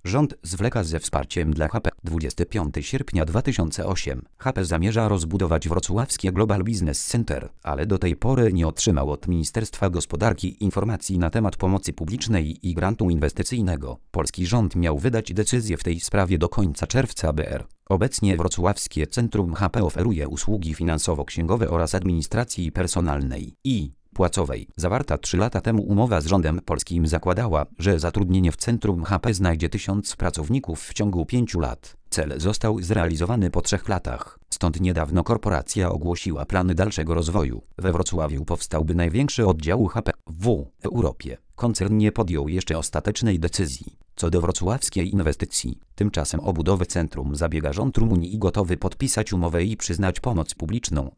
Rząd zwleka ze wsparciem dla HP. 25 sierpnia 2008. HP zamierza rozbudować wrocławskie Global Business Center, ale do tej pory nie otrzymał od Ministerstwa Gospodarki informacji na temat pomocy publicznej i grantu inwestycyjnego. Polski rząd miał wydać decyzję w tej sprawie do końca czerwca br. Obecnie wrocławskie Centrum HP oferuje usługi finansowo-księgowe oraz administracji personalnej i płacowej. Zawarta 3 lata temu umowa z rządem polskim zakładała, że zatrudnienie w Centrum HP znajdzie 1000 pracowników w ciągu 5 lat. Cel został zrealizowany po 3 latach. Stąd niedawno korporacja ogłosiła plany dalszego rozwoju. We Wrocławiu powstałby największy oddział HP w Europie. Koncern nie podjął jeszcze ostatecznej decyzji co do wrocławskiej inwestycji. Tymczasem o budowę centrum zabiega rząd Rumunii i gotowy podpisać umowę i przyznać pomoc publiczną.